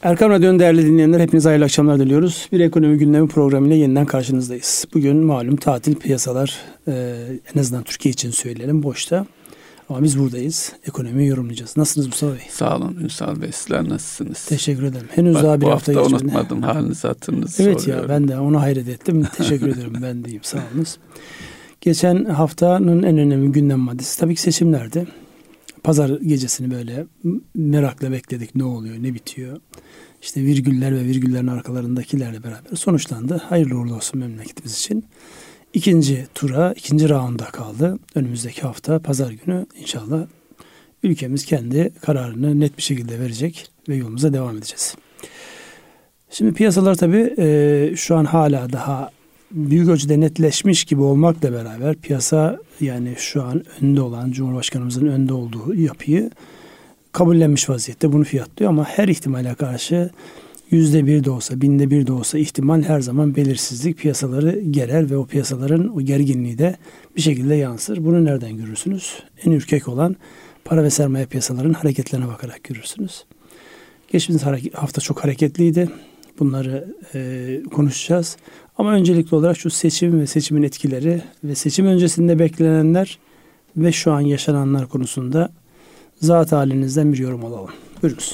Erkam Radyo'nun değerli dinleyenler, hepinize hayırlı akşamlar diliyoruz. Bir ekonomi gündemi programıyla yeniden karşınızdayız. Bugün malum tatil, piyasalar en azından Türkiye için söyleyelim boşta. Ama biz buradayız. Ekonomiyi yorumlayacağız. Nasılsınız Mustafa Bey? Sağ olun Ünsal Bey. Sizler nasılsınız? Teşekkür ederim. Henüz daha bir hafta geçmedi. Unutmadım. Halinizi hatırınızı evet soruyorum. Ya ben de onu hayret ettim. Teşekkür ederim. Ben deyim. Sağ olunuz. Geçen haftanın en önemli gündem maddesi tabii ki seçimlerdi. Pazar gecesini böyle merakla bekledik. Ne oluyor, ne bitiyor? İşte virgüller ve virgüllerin arkalarındakilerle beraber sonuçlandı. Hayırlı uğurlu olsun memleketimiz için. İkinci tura, ikinci raunda kaldı. Önümüzdeki hafta pazar günü inşallah ülkemiz kendi kararını net bir şekilde verecek ve yolumuza devam edeceğiz. Şimdi piyasalar tabii şu an hala daha büyük ölçüde netleşmiş gibi olmakla beraber piyasa, yani şu an önde olan Cumhurbaşkanımızın önde olduğu yapıyı kabullenmiş vaziyette, bunu fiyatlıyor ama her ihtimale karşı %1 de olsa, binde bir de olsa ihtimal, her zaman belirsizlik piyasaları gerer ve o piyasaların o gerginliği de bir şekilde yansır. Bunu nereden görürsünüz? En ürkek olan para ve sermaye piyasalarının hareketlerine bakarak görürsünüz. Geçtiğimiz hafta çok hareketliydi. Bunları konuşacağız. Ama öncelikli olarak şu seçim ve seçimin etkileri ve seçim öncesinde beklenenler ve şu an yaşananlar konusunda zat halinizden bir yorum alalım. Buyurunuz.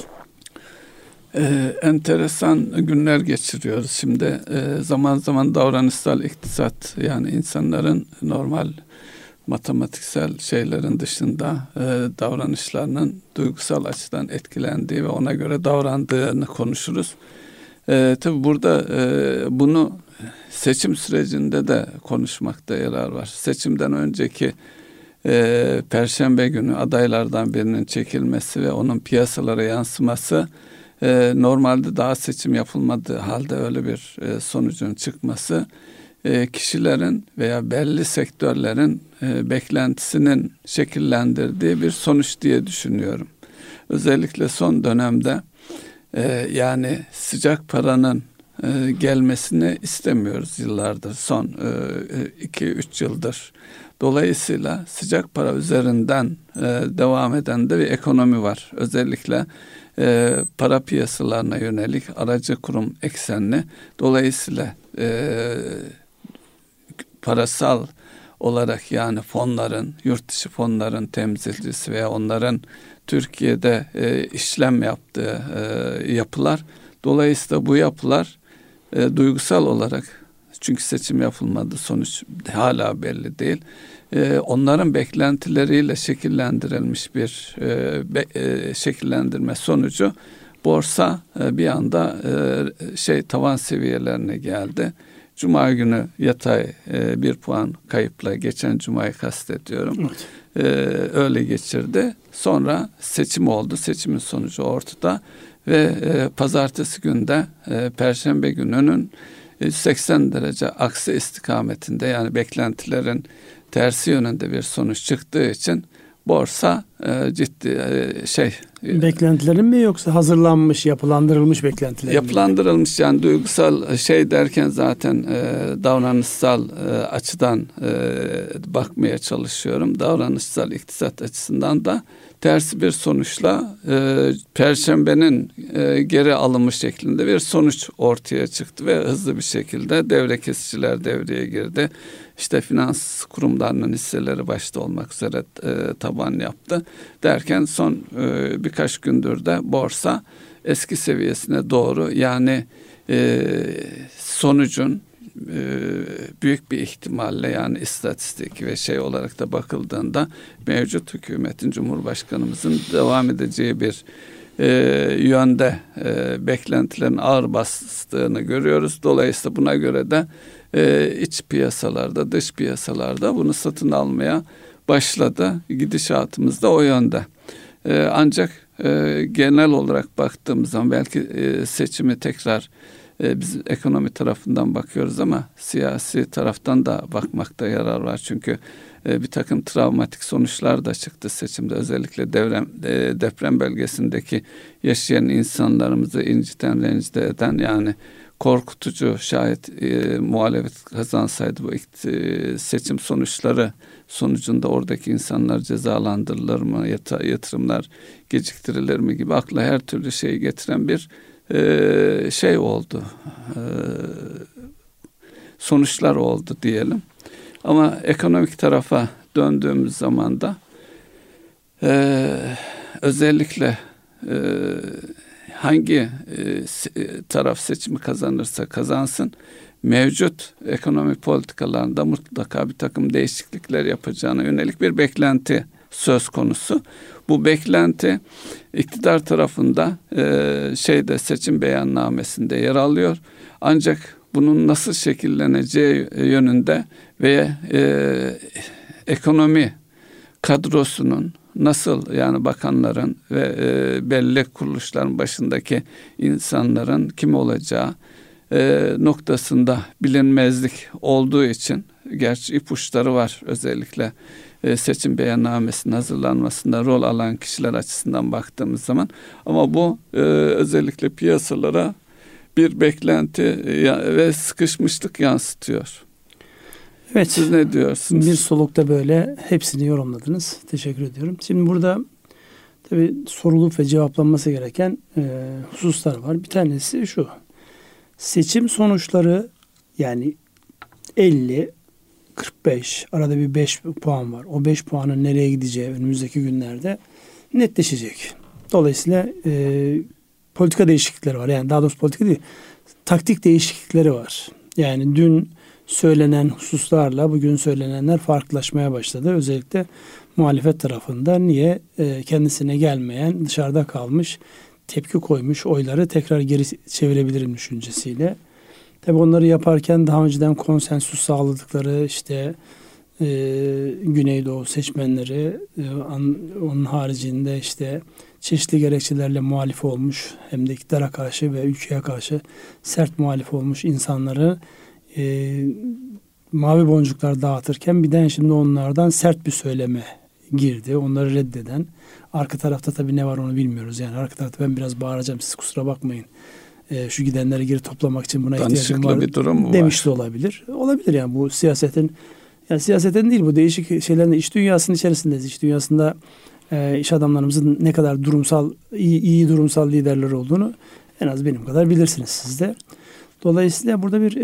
Enteresan günler geçiriyoruz. Şimdi zaman zaman davranışsal iktisat, yani insanların normal matematiksel şeylerin dışında davranışlarının duygusal açıdan etkilendiği ve ona göre davrandığını konuşuruz. Tabii burada bunu seçim sürecinde de konuşmakta yarar var. Seçimden önceki Perşembe günü adaylardan birinin çekilmesi ve onun piyasalara yansıması, normalde daha seçim yapılmadığı halde öyle bir sonucun çıkması, kişilerin veya belli sektörlerin beklentisinin şekillendirdiği bir sonuç diye düşünüyorum. Özellikle son dönemde yani sıcak paranın gelmesini istemiyoruz yıllardır, son 2-3 yıldır. Dolayısıyla sıcak para üzerinden devam eden de bir ekonomi var. Özellikle para piyasalarına yönelik aracı kurum eksenli. Dolayısıyla parasal olarak, yani fonların, yurt dışı fonların temsilcisi veya onların Türkiye'de işlem yaptığı yapılar. Dolayısıyla bu yapılar duygusal olarak, çünkü seçim yapılmadı, sonuç hala belli değil, onların beklentileriyle şekillendirilmiş bir şekillendirme sonucu borsa bir anda tavan seviyelerine geldi. Cuma günü yatay 1 puan kayıpla, geçen Cuma'yı kastediyorum. Evet. Öyle geçirdi. Sonra seçim oldu. Seçimin sonucu ortada ve pazartesi günde Perşembe gününün 180 derece aksi istikametinde, yani beklentilerin tersi yönünde bir sonuç çıktığı için borsa ciddi beklentilerin mi, yoksa hazırlanmış, yapılandırılmış beklentilerin yapılandırılmış mi? Yani duygusal derken zaten davranışsal açıdan bakmaya çalışıyorum. Davranışsal iktisat açısından da tersi bir sonuçla Perşembenin geri alımı şeklinde bir sonuç ortaya çıktı ve hızlı bir şekilde devre kesiciler devreye girdi. İşte finans kurumlarının hisseleri başta olmak üzere taban yaptı. Derken son birkaç gündür de borsa eski seviyesine doğru, yani sonucun büyük bir ihtimalle, yani istatistik ve olarak da bakıldığında mevcut hükümetin, Cumhurbaşkanımızın devam edeceği bir yönde beklentilerin ağır bastığını görüyoruz. Dolayısıyla buna göre de iç piyasalarda, dış piyasalarda bunu satın almaya başladı. Gidişatımız da o yönde. Ancak genel olarak baktığımız zaman belki seçimi tekrar biz ekonomi tarafından bakıyoruz ama siyasi taraftan da bakmakta yarar var. Çünkü bir takım travmatik sonuçlar da çıktı seçimde. Özellikle deprem bölgesindeki yaşayan insanlarımızı inciten, rencide eden, yani korkutucu, şayet muhalefet kazansaydı bu seçim sonuçları sonucunda oradaki insanlar cezalandırılır mı, yatırımlar geciktirilir mi gibi akla her türlü şeyi getiren bir şey oldu. Sonuçlar oldu diyelim. Ama ekonomik tarafa döndüğümüz zaman da özellikle hangi taraf seçimi kazanırsa kazansın, mevcut ekonomik politikalarında mutlaka bir takım değişiklikler yapacağına yönelik bir beklenti söz konusu. Bu beklenti iktidar tarafında seçim beyannamesinde yer alıyor. Ancak bunun nasıl şekilleneceği yönünde ve ekonomi kadrosunun nasıl, yani bakanların ve belli kuruluşların başındaki insanların kim olacağı noktasında bilinmezlik olduğu için, gerçi ipuçları var özellikle seçim beyannamesinin hazırlanmasında rol alan kişiler açısından baktığımız zaman, ama bu özellikle piyasalara bir beklenti ve sıkışmışlık yansıtıyor. Evet. Siz ne diyorsunuz? Bir solukta böyle hepsini yorumladınız. Teşekkür ediyorum. Şimdi burada tabii sorulup ve cevaplanması gereken hususlar var. Bir tanesi şu: seçim sonuçları, yani 50, 45, arada bir 5 puan var. O 5 puanın nereye gideceği önümüzdeki günlerde netleşecek. Dolayısıyla politika değişiklikleri var. Yani daha doğrusu politika değil, taktik değişiklikleri var. Yani dün söylenen hususlarla bugün söylenenler farklılaşmaya başladı. Özellikle muhalefet tarafında. Niye? Kendisine gelmeyen, dışarıda kalmış, tepki koymuş oyları tekrar geri çevirebilirim düşüncesiyle. Tabii onları yaparken daha önceden konsensüs sağladıkları Güneydoğu seçmenleri, onun haricinde çeşitli gerekçelerle muhalif olmuş, hem de iktidara karşı ve ülkeye karşı sert muhalif olmuş insanları mavi boncuklar dağıtırken birden şimdi onlardan sert bir söyleme girdi. Onları reddeden. Arka tarafta tabii ne var onu bilmiyoruz. Yani arka tarafta ben biraz bağıracağım, siz kusura bakmayın, şu gidenleri geri toplamak için buna ihtiyacım var bir durum mu demiş var? de olabilir. Olabilir yani, bu siyasetin, yani siyasetin değil, bu değişik şeylerin iş dünyasının içerisindeyiz. İş dünyasında iş adamlarımızın ne kadar iyi durumsal liderler olduğunu en az benim kadar bilirsiniz siz de. Dolayısıyla burada bir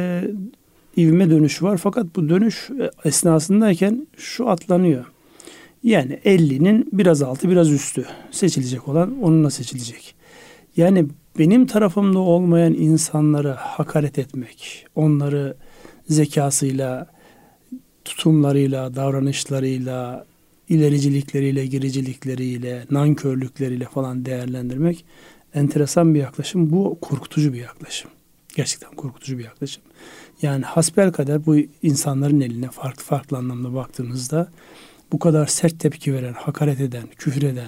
ivme dönüşü var. Fakat bu dönüş esnasındayken şu atlanıyor: yani 50'nin biraz altı biraz üstü seçilecek olan onunla seçilecek. Yani benim tarafımda olmayan insanlara hakaret etmek, onları zekasıyla, tutumlarıyla, davranışlarıyla, ilericilikleriyle, gericilikleriyle, nankörlükleriyle falan değerlendirmek enteresan bir yaklaşım. Bu korkutucu bir yaklaşım. Gerçekten korkutucu bir yaklaşım. Yani hasbelkader bu insanların eline farklı anlamda baktığınızda bu kadar sert tepki veren, hakaret eden, küfür eden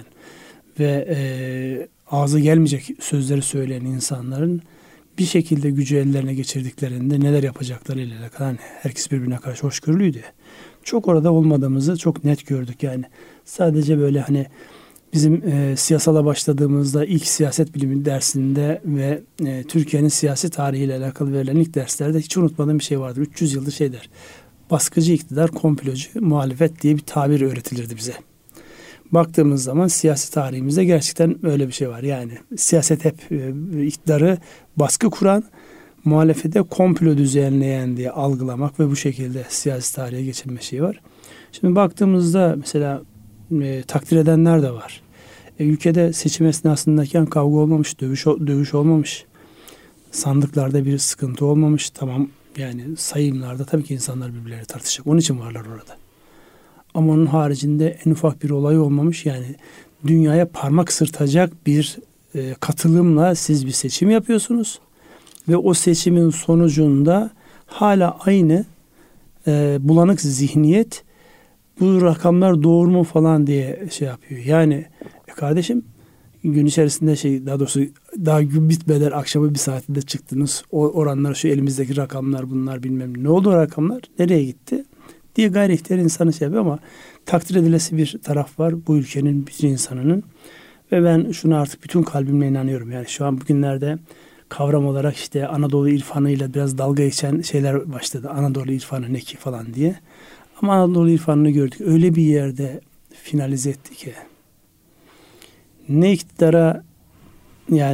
ve ağza gelmeyecek sözleri söyleyen insanların bir şekilde gücü ellerine geçirdiklerinde neler yapacaklarıyla alakalı herkes birbirine karşı hoşgörülüydü. Çok orada olmadığımızı çok net gördük yani. Sadece böyle bizim siyasala başladığımızda ilk siyaset bilimi dersinde ve Türkiye'nin siyasi tarihiyle alakalı verilen ilk derslerde hiç unutmadığım bir şey vardır. 300 yıldır der. Baskıcı iktidar, komplocu muhalefet diye bir tabir öğretilirdi bize. Baktığımız zaman siyasi tarihimizde gerçekten öyle bir şey var. Yani siyaset hep iktidarı baskı kuran, muhalefete komplo düzenleyen diye algılamak ve bu şekilde siyasi tarihe geçilme şeyi var. Şimdi baktığımızda mesela takdir edenler de var. Ülkede seçim esnasındayken kavga olmamış, dövüş olmamış. Sandıklarda bir sıkıntı olmamış. Tamam, yani sayımlarda tabii ki insanlar birbirleriyle tartışacak. Onun için varlar orada. Ama onun haricinde en ufak bir olay olmamış. Yani dünyaya parmak ısırtacak bir katılımla siz bir seçim yapıyorsunuz. Ve o seçimin sonucunda hala aynı bulanık zihniyet bu rakamlar doğru mu falan diye yapıyor. Yani kardeşim, gün içerisinde daha doğrusu daha gün bitmeden akşama bir saatinde çıktınız. O oranlar, şu elimizdeki rakamlar, bunlar bilmem ne oldu, o rakamlar nereye gitti diye gayri ihtiyar insanı yapıyor ama takdir edilesi bir taraf var bu ülkenin bütün insanının. Ve ben şuna artık bütün kalbimle inanıyorum. Yani şu an bugünlerde kavram olarak Anadolu irfanıyla biraz dalga geçen şeyler başladı. Anadolu irfanı ne ki falan diye. Ama Anadolu irfanını gördük. Öyle bir yerde finalize etti ki ne iktidara, yani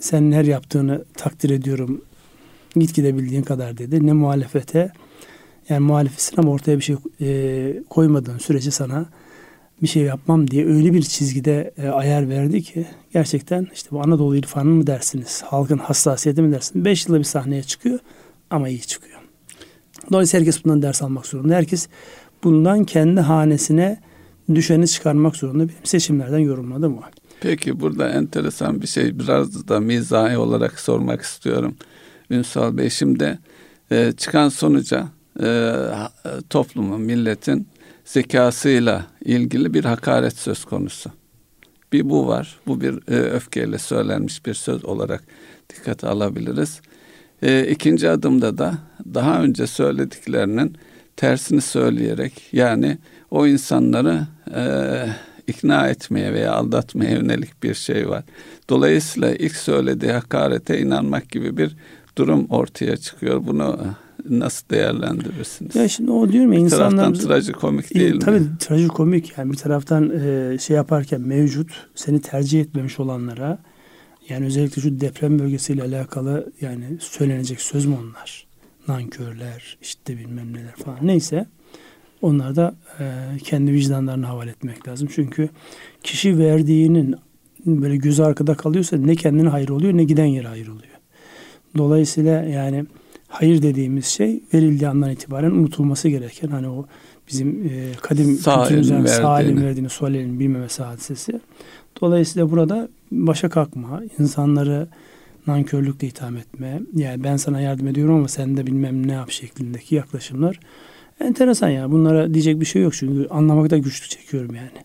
senin her yaptığını takdir ediyorum. Git gidebildiğin kadar dedi. Ne muhalefete, yani muhalefetsin ama ortaya bir şey koymadığın sürece sana bir şey yapmam diye öyle bir çizgide ayar verdi ki gerçekten işte bu Anadolu irfanı mı dersiniz, halkın hassasiyeti mi dersiniz? 5 yılda bir sahneye çıkıyor ama iyi çıkıyor. Dolayısıyla herkes bundan ders almak zorunda. Herkes bundan kendi hanesine düşeni çıkarmak zorunda. Benim seçimlerden yorumladım o. Peki burada enteresan bir şey, biraz da mizahi olarak sormak istiyorum. Ünsal Bey, şimdi çıkan sonuca toplumun, milletin zekasıyla ilgili bir hakaret söz konusu. Bir bu var. Bu bir öfkeyle söylenmiş bir söz olarak dikkate alabiliriz. İkinci adımda da daha önce söylediklerinin tersini söyleyerek, yani o insanları ikna etmeye veya aldatmaya yönelik bir şey var. Dolayısıyla ilk söylediği hakarete inanmak gibi bir durum ortaya çıkıyor. Bunu nasıl değerlendirirsiniz? Ya şimdi o diyorum ya, bir insanlar... taraftan trajikomik değil mi? Tabii trajikomik, yani bir taraftan şey yaparken mevcut, seni tercih etmemiş olanlara, yani özellikle şu deprem bölgesiyle alakalı yani söylenecek söz mü onlar? Nankörler, işte bilmem neler falan, neyse. Onlar da kendi vicdanlarına havale etmek lazım. Çünkü kişi verdiğinin böyle gözü arkada kalıyorsa ne kendine hayır oluyor ne giden yere hayır oluyor. Dolayısıyla yani hayır dediğimiz şey verildiği andan itibaren unutulması gereken, hani o bizim kadim kültürümüzden sağ elin verdiğini sol elin bilmemesi hadisesi. Dolayısıyla burada başa kalkma, insanları nankörlükle itham etme, yani ben sana yardım ediyorum ama sen de bilmem ne yap şeklindeki yaklaşımlar enteresan ya. Bunlara diyecek bir şey yok çünkü anlamakta güçlük çekiyorum yani.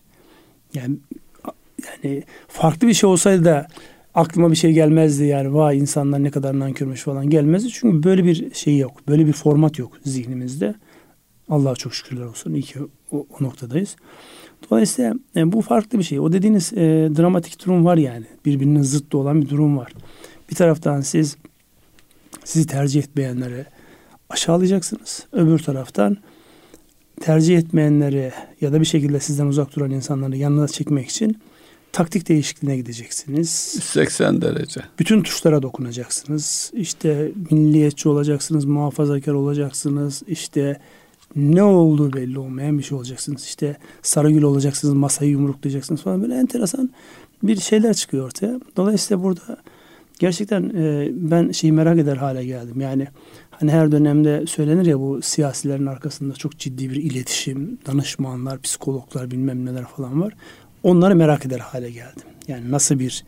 Yani farklı bir şey olsaydı da aklıma bir şey gelmezdi yani. Vay insanlar ne kadar nankörmüş falan gelmezdi. Çünkü böyle bir şey yok. Böyle bir format yok zihnimizde. Allah'a çok şükürler olsun. İyi ki o noktadayız. Dolayısıyla bu farklı bir şey. O dediğiniz dramatik durum var yani. Birbirinin zıttı olan bir durum var. Bir taraftan sizi tercih etmeyenlere aşağılayacaksınız. Öbür taraftan tercih etmeyenleri ya da bir şekilde sizden uzak duran insanları yanına çekmek için taktik değişikliğine gideceksiniz. 180 derece. Bütün tuşlara dokunacaksınız. İşte milliyetçi olacaksınız, muhafazakar olacaksınız. İşte ne olduğu belli olmayan bir şey olacaksınız. İşte Sarıgül olacaksınız, masayı yumruklayacaksınız falan, böyle enteresan bir şeyler çıkıyor ortaya. Dolayısıyla burada gerçekten ben şeyi merak eder hale geldim. Yani hani her dönemde söylenir ya, bu siyasilerin arkasında çok ciddi bir iletişim, danışmanlar, psikologlar bilmem neler falan var. Onları merak eder hale geldim. Yani nasıl bir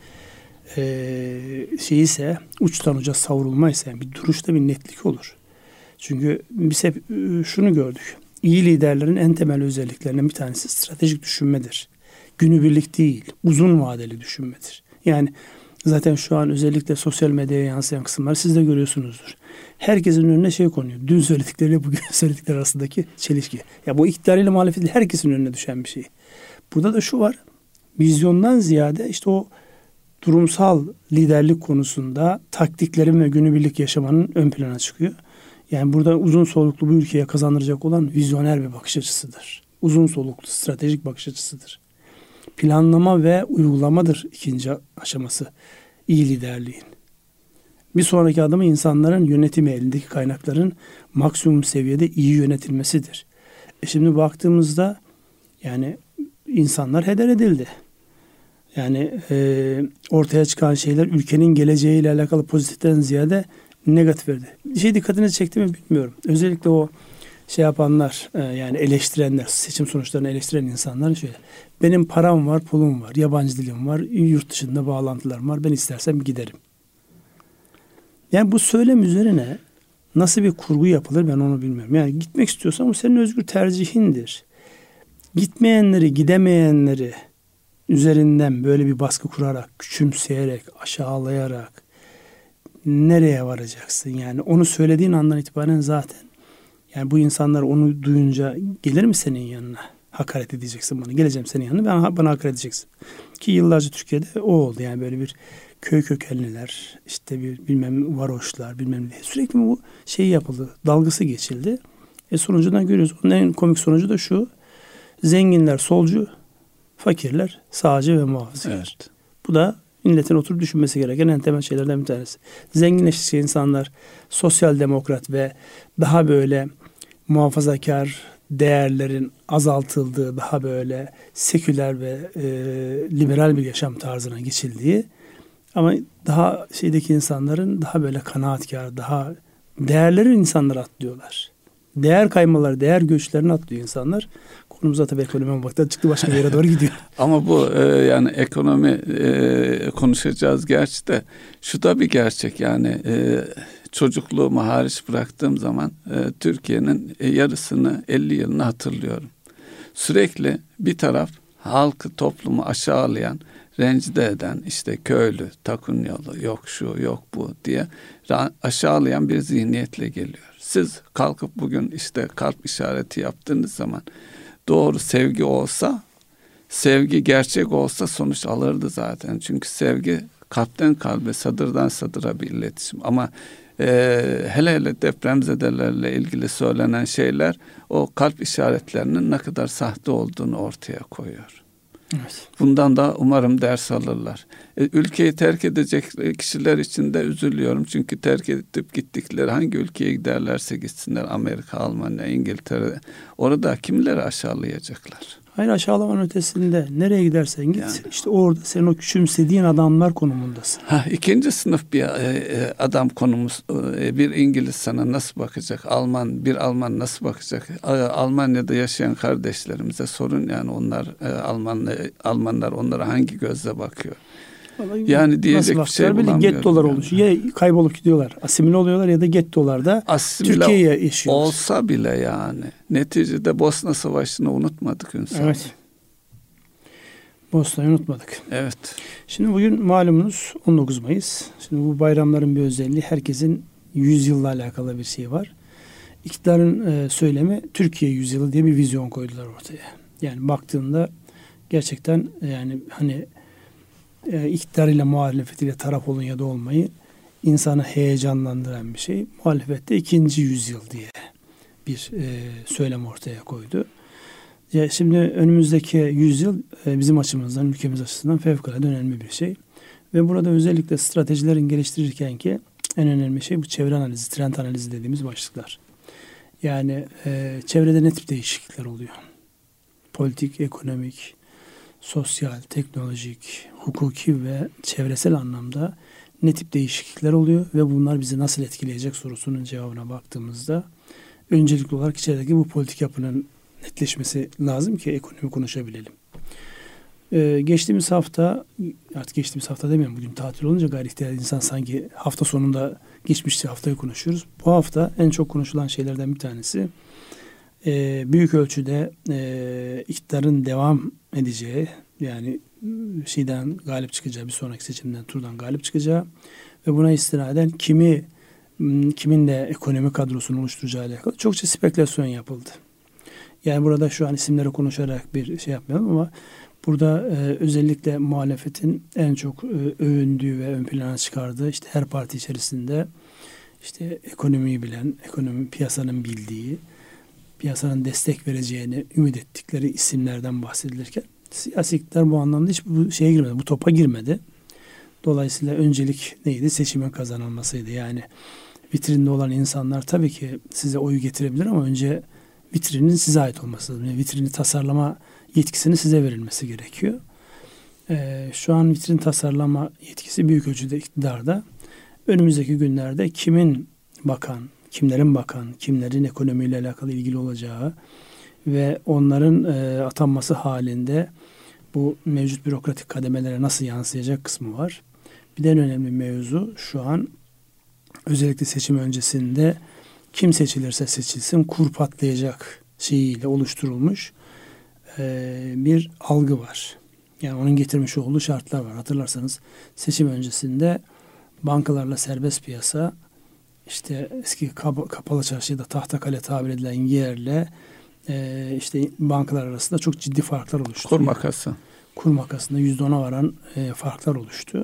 şey ise, uçtan uca savrulmaysa, yani bir duruşta bir netlik olur. Çünkü biz hep şunu gördük. İyi liderlerin en temel özelliklerinden bir tanesi stratejik düşünmedir. Günübirlik değil, uzun vadeli düşünmedir. Yani zaten şu an özellikle sosyal medyaya yansıyan kısımları siz de görüyorsunuzdur. Herkesin önüne şey konuyor. Dün söyledikleriyle bugün söyledikleri arasındaki çelişki. Ya bu iktidarıyla muhalefetle herkesin önüne düşen bir şey. Burada da şu var. Vizyondan ziyade işte o durumsal liderlik konusunda taktiklerin ve günübirlik yaşamanın ön plana çıkıyor. Yani burada uzun soluklu bu ülkeye kazandıracak olan vizyoner bir bakış açısıdır. Uzun soluklu stratejik bakış açısıdır. Planlama ve uygulamadır ikinci aşaması iyi liderliğin. Bir sonraki adımı insanların yönetimi, elindeki kaynakların maksimum seviyede iyi yönetilmesidir. Şimdi baktığımızda yani insanlar heder edildi. Yani ortaya çıkan şeyler ülkenin geleceğiyle alakalı pozitiften ziyade negatif verdi. Bir şey dikkatinizi çekti mi bilmiyorum. Özellikle o şey yapanlar, yani eleştirenler, seçim sonuçlarını eleştiren insanlar şöyle: benim param var, pulum var, yabancı dilim var, yurt dışında bağlantılarım var, ben istersem giderim. Yani bu söylem üzerine nasıl bir kurgu yapılır ben onu bilmiyorum. Yani gitmek istiyorsan bu senin özgür tercihindir. Gitmeyenleri, gidemeyenleri üzerinden böyle bir baskı kurarak, küçümseyerek, aşağılayarak nereye varacaksın? Yani onu söylediğin andan itibaren zaten, yani bu insanlar onu duyunca gelir mi senin yanına? Hakaret edeceksin bana. Geleceğim senin yanına, bana hakaret edeceksin. Ki yıllarca Türkiye'de o oldu. Yani böyle bir köy kökenliler, işte bir bilmem varoşlar, bilmem ne. Sürekli bu şey yapıldı. Dalgası geçildi. Sonucundan görüyoruz. Onun en komik sonucu da şu: zenginler solcu, fakirler sağcı ve muhafazakar. Evet. Bu da Milletin oturup düşünmesi gereken en temel şeylerden bir tanesi. Zenginleştikçe insanlar sosyal demokrat ve daha böyle muhafazakar değerlerin azaltıldığı, daha böyle seküler ve liberal bir yaşam tarzına geçildiği, ama daha şeydeki insanların daha böyle kanaatkar, daha değerlerin insanları atlıyorlar. Değer kaymaları, değer göçlerini atlıyor insanlar. Konumuza tabii ekonomi olmaktan çıktı, başka bir yere doğru gidiyor. Ama bu yani ekonomi konuşacağız gerçi de, şu da bir gerçek yani, çocukluğumu hariç bıraktığım zaman Türkiye'nin yarısını, 50 yılını hatırlıyorum. Sürekli bir taraf halkı, toplumu aşağılayan, rencide eden, işte köylü, takunyolu, yok şu, yok bu diye aşağılayan bir zihniyetle geliyor. Siz kalkıp bugün işte kalp işareti yaptığınız zaman, doğru sevgi olsa, sevgi gerçek olsa sonuç alırdı zaten. Çünkü sevgi kalpten kalbe, sadırdan sadıra bir iletişim. Ama hele hele depremzedelerle ilgili söylenen şeyler o kalp işaretlerinin ne kadar sahte olduğunu ortaya koyuyor. Evet. Bundan da umarım ders alırlar. Ülkeyi terk edecek kişiler için de üzülüyorum. Çünkü terk edip gittikleri hangi ülkeye giderlerse gitsinler, Amerika, Almanya, İngiltere, orada kimleri aşağılayacaklar? Hayır, aşağılamanın ötesinde nereye gidersen git, yani işte orada senin o küçümsediğin adamlar konumundasın. İkinci sınıf bir adam konumuz. Bir İngiliz sana nasıl bakacak? Bir Alman nasıl bakacak? Almanya'da yaşayan kardeşlerimize sorun, yani onlar Almanlar onlara hangi gözle bakıyor? Yani diyecek bir şey bulamıyorum. Gettolar oluşuyor. Ya kaybolup gidiyorlar, asimile oluyorlar, ya da gettolarda Türkiye'ye yaşıyorlar. Olsa bile yani. Neticede Bosna Savaşı'nı unutmadık Ünsal. Evet. Bosna'yı unutmadık. Evet. Şimdi bugün malumunuz 19 Mayıs. Şimdi bu bayramların bir özelliği, herkesin yüzyılla alakalı bir şey var. İktidarın söylemi Türkiye yüzyılı diye bir vizyon koydular ortaya. Yani baktığında gerçekten yani hani iktidarıyla muhalefetiyle taraf olun ya da olmayı insanı heyecanlandıran bir şey. Muhalefette 2. yüzyıl diye bir söylem ortaya koydu. Ya şimdi önümüzdeki yüzyıl bizim açımızdan, ülkemiz açısından fevkalade önemli bir şey. Ve burada özellikle stratejilerin geliştirirken ki en önemli şey bu çevre analizi, trend analizi dediğimiz başlıklar. Yani çevrede ne tip değişiklikler oluyor? Politik, ekonomik, sosyal, teknolojik, hukuki ve çevresel anlamda ne tip değişiklikler oluyor ve bunlar bizi nasıl etkileyecek sorusunun cevabına baktığımızda öncelikli olarak içerideki bu politik yapının netleşmesi lazım ki ekonomi konuşabilelim. Geçtiğimiz hafta, artık geçtiğimiz hafta demiyorum, bugün tatil olunca gayri ihtiyar insan sanki hafta sonunda geçmişti, haftayı konuşuyoruz. Bu hafta en çok konuşulan şeylerden bir tanesi büyük ölçüde iktidarın devam edeceği, yani şeyden galip çıkacağı, bir sonraki seçimden, turdan galip çıkacağı ve buna istinaden kiminle ekonomi kadrosunu oluşturacağı alakalı çokça spekülasyon yapıldı. Yani burada şu an isimleri konuşarak bir şey yapmayalım ama burada özellikle muhalefetin en çok övündüğü ve ön plana çıkardığı, işte her parti içerisinde işte ekonomiyi bilen, ekonomi piyasanın bildiği, piyasanın destek vereceğini ümit ettikleri isimlerden bahsedilirken siyasi iktidar bu anlamda hiç bu şeye girmedi, bu topa girmedi. Dolayısıyla öncelik neydi? Seçimin kazanılmasıydı. Yani vitrinde olan insanlar tabii ki size oyu getirebilir ama önce vitrinin size ait olması lazım. Yani vitrini tasarlama yetkisini size verilmesi gerekiyor. Şu an vitrin tasarlama yetkisi büyük ölçüde iktidarda. Önümüzdeki günlerde kimlerin bakan, kimlerin ekonomiyle alakalı ilgili olacağı ve onların atanması halinde bu mevcut bürokratik kademelere nasıl yansıyacak kısmı var. Bir de en önemli mevzu şu an özellikle seçim öncesinde kim seçilirse seçilsin kur patlayacak şeyiyle oluşturulmuş bir algı var. Yani onun getirmiş olduğu şartlar var. Hatırlarsanız seçim öncesinde bankalarla serbest piyasa, işte eski kapalı çarşıda Tahtakale tabir edilen yerle işte bankalar arasında çok ciddi farklar oluştu. Kur makasında %10'a varan farklar oluştu.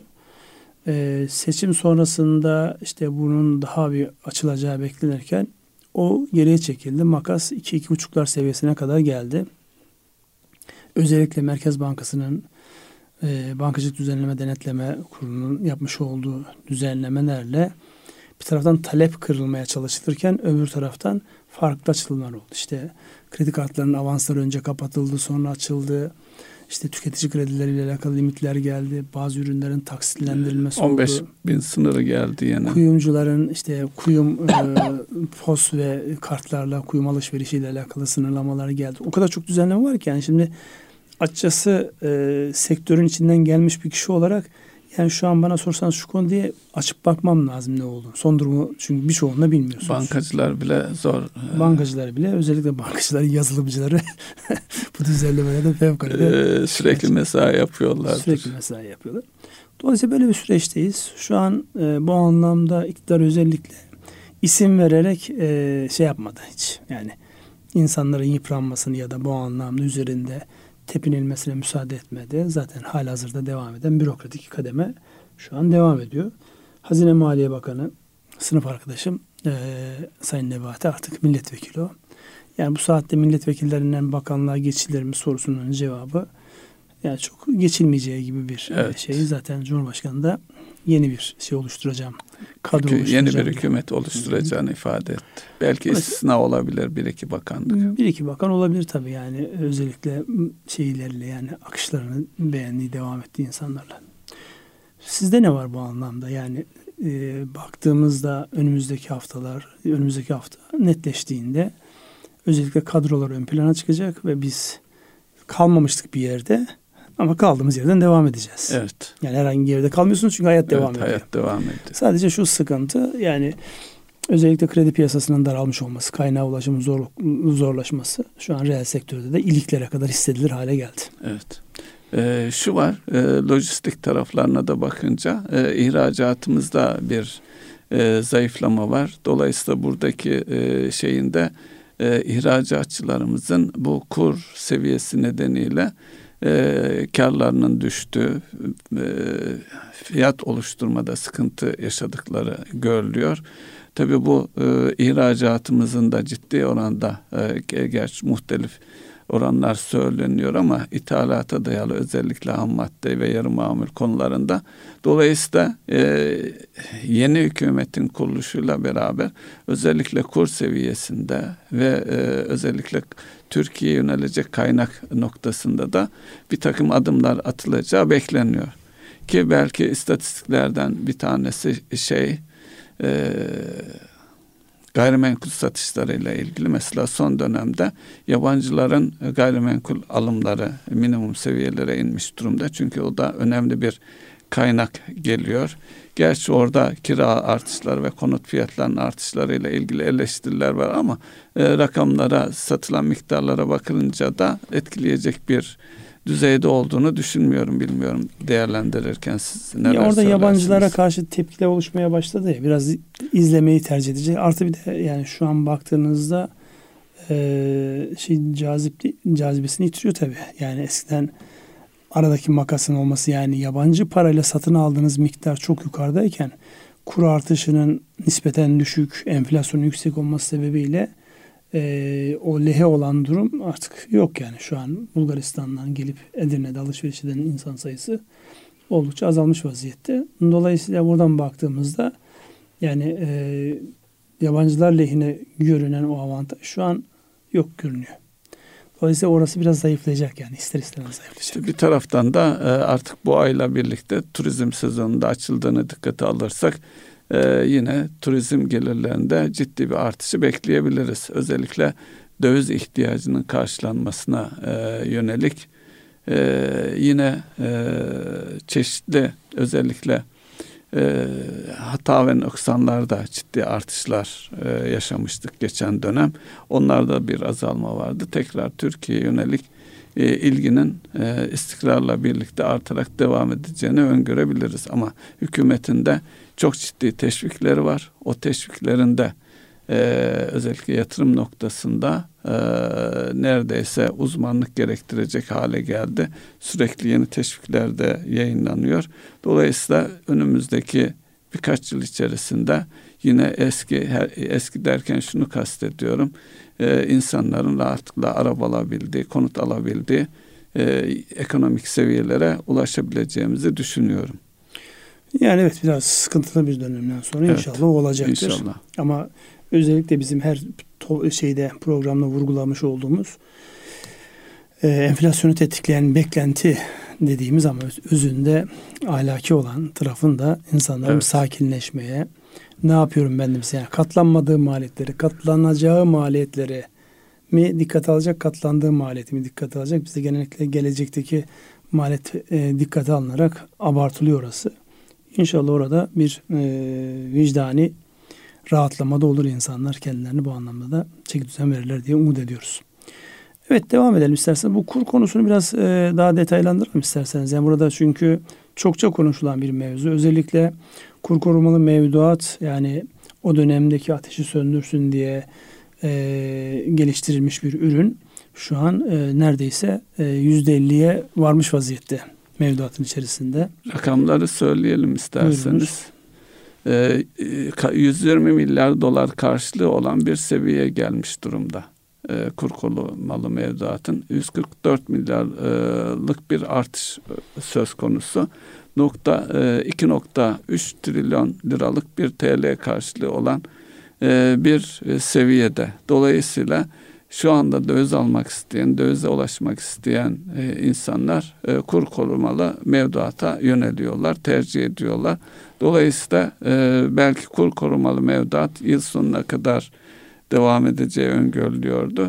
Seçim sonrasında işte bunun daha bir açılacağı beklenirken o geriye çekildi. Makas 2-2,5'lar seviyesine kadar geldi. Özellikle Merkez Bankası'nın Bankacılık Düzenleme Denetleme Kurulu'nun yapmış olduğu düzenlemelerle bir taraftan talep kırılmaya çalışılırken öbür taraftan farklı açılımlar oldu. İşte kredi kartlarının avansları önce kapatıldı, sonra açıldı. İşte tüketici kredileriyle alakalı limitler geldi. Bazı ürünlerin taksitlendirilmesi 15 oldu. bin sınırı geldi yine. Kuyumcuların işte kuyum POS ve kartlarla kuyum alışverişiyle alakalı sınırlamalar geldi. O kadar çok düzenleme var ki yani şimdi açıkçası sektörün içinden gelmiş bir kişi olarak yani şu an bana sorsanız şu konu diye açıp bakmam lazım ne oldu. Son durumu çünkü birçoğunu bilmiyorsunuz. Bankacılar bile zor. Bankacılar bile özellikle bankacıların yazılımcıları bu düzenlemelerde fevkalade sürekli mesai yapıyorlar. Sürekli mesai yapıyorlar. Dolayısıyla böyle bir süreçteyiz. Şu an bu anlamda iktidar özellikle isim vererek şey yapmadı hiç. Yani insanların yıpranmasını ya da bu anlamda üzerinde tepinilmesine müsaade etmedi. Zaten halihazırda devam eden bürokratik kademe şu an devam ediyor. Hazine Maliye Bakanı, sınıf arkadaşım Sayın Nebati artık milletvekili o. Yani bu saatte milletvekillerinden bakanlığa geçilir mi sorusunun cevabı yani çok geçilmeyeceği gibi bir şey. Zaten Cumhurbaşkanı da yeni bir şey oluşturacağım. Kadro oluşturacağım. Yeni bir hükümet oluşturacağını ifade etti. Belki istisna olabilir bir iki bakanlık. Bir iki bakan olabilir tabii yani özellikle şeylerle yani akışlarını beğendiği devam ettiği insanlarla. Sizde ne var bu anlamda yani baktığımızda önümüzdeki hafta netleştiğinde özellikle kadrolar ön plana çıkacak ve biz kalmamıştık bir yerde ama kaldığımız yerden devam edeceğiz. Evet. Yani herhangi bir yerde kalmıyorsunuz çünkü hayat devam ediyor. Hayat devam ediyor. Sadece şu sıkıntı yani özellikle kredi piyasasının daralmış olması, kaynağa ulaşımın zorlaşması şu an reel sektörde de iliklere kadar hissedilir hale geldi. Evet. Şu var, lojistik taraflarına da bakınca ihracatımızda bir zayıflama var. Dolayısıyla buradaki şeyinde ihracatçılarımızın bu kur seviyesi nedeniyle karlarının düştüğü, fiyat oluşturmada sıkıntı yaşadıkları görülüyor. Tabii bu ihracatımızın da ciddi oranda gerçi muhtelif oranlar söyleniyor ama ithalata dayalı özellikle ham madde ve yarı mamul konularında. Dolayısıyla yeni hükümetin kuruluşuyla beraber özellikle kur seviyesinde ve özellikle Türkiye'ye yönelecek kaynak noktasında da bir takım adımlar atılacağı bekleniyor. Ki belki istatistiklerden bir tanesi gayrimenkul satışlarıyla ilgili mesela son dönemde yabancıların gayrimenkul alımları minimum seviyelere inmiş durumda. Çünkü o da önemli bir kaynak geliyor. Gerçi orada kira artışları ve konut fiyatlarının artışlarıyla ilgili eleştiriler var ama rakamlara, satılan miktarlara bakılınca da etkileyecek bir düzeyde olduğunu düşünmüyorum. Bilmiyorum değerlendirirken siz neler orada söylersiniz? Yabancılara karşı tepkiler oluşmaya başladı ya biraz izlemeyi tercih edecek. Artı bir de yani şu an baktığınızda cazibesini yitiriyor tabii. Yani eskiden aradaki makasın olması yani yabancı parayla satın aldığınız miktar çok yukarıdayken kur artışının nispeten düşük, enflasyonun yüksek olması sebebiyle o lehe olan durum artık yok yani. Şu an Bulgaristan'dan gelip Edirne'de alışveriş eden insan sayısı oldukça azalmış vaziyette. Dolayısıyla buradan baktığımızda yani yabancılar lehine görünen o avantaj şu an yok görünüyor. Dolayısıyla orası biraz zayıflayacak yani ister istemez zayıflayacak. İşte bir taraftan da artık bu ayla birlikte turizm sezonunda açıldığını dikkate alırsak yine turizm gelirlerinde ciddi bir artışı bekleyebiliriz. Özellikle döviz ihtiyacının karşılanmasına yönelik yine çeşitli özellikle hata ve noksanlarda ciddi artışlar yaşamıştık geçen dönem. Onlarda bir azalma vardı. Tekrar Türkiye'ye yönelik ilginin istikrarla birlikte artarak devam edeceğini öngörebiliriz. Ama hükümetin de çok ciddi teşvikleri var. O teşviklerin de özellikle yatırım noktasında neredeyse uzmanlık gerektirecek hale geldi. Sürekli yeni teşvikler de yayınlanıyor. Dolayısıyla önümüzdeki birkaç yıl içerisinde yine eski derken şunu kastediyorum. İnsanların rahatlıkla araba alabildiği, konut alabildiği ekonomik seviyelere ulaşabileceğimizi düşünüyorum. Yani evet, biraz sıkıntılı bir dönemden sonra inşallah olacaktır. İnşallah. Ama özellikle bizim her programda vurgulamış olduğumuz enflasyonu tetikleyen beklenti dediğimiz ama özünde ahlaki olan tarafın da insanların sakinleşmeye, ne yapıyorum ben de mesela, yani katlanmadığı maliyetleri, katlanacağı maliyetleri mi dikkat alacak, katlandığı maliyeti mi dikkat alacak? Bizde genellikle gelecekteki maliyet dikkate alınarak abartılıyor orası. İnşallah orada bir vicdani rahatlama da olur, insanlar kendilerini bu anlamda da çeki düzen verirler diye umut ediyoruz. Evet, devam edelim isterseniz. Bu kur konusunu biraz daha detaylandıralım isterseniz. Yani burada çünkü çokça konuşulan bir mevzu. Özellikle kur korumalı mevduat, yani o dönemdeki ateşi söndürsün diye geliştirilmiş bir ürün. Şu an neredeyse %50'ye varmış vaziyette mevduatın içerisinde. Rakamları söyleyelim isterseniz. 120 milyar dolar karşılığı olan bir seviyeye gelmiş durumda. Kur korumalı mevduatın 144 milyarlık bir artış söz konusu. 2.3 trilyon liralık bir TL karşılığı olan bir seviyede. Dolayısıyla şu anda döviz almak isteyen, dövize ulaşmak isteyen insanlar kur korumalı mevduata yöneliyorlar, tercih ediyorlar. Dolayısıyla belki kur korumalı mevduat yıl sonuna kadar devam edeceği öngörülüyordu.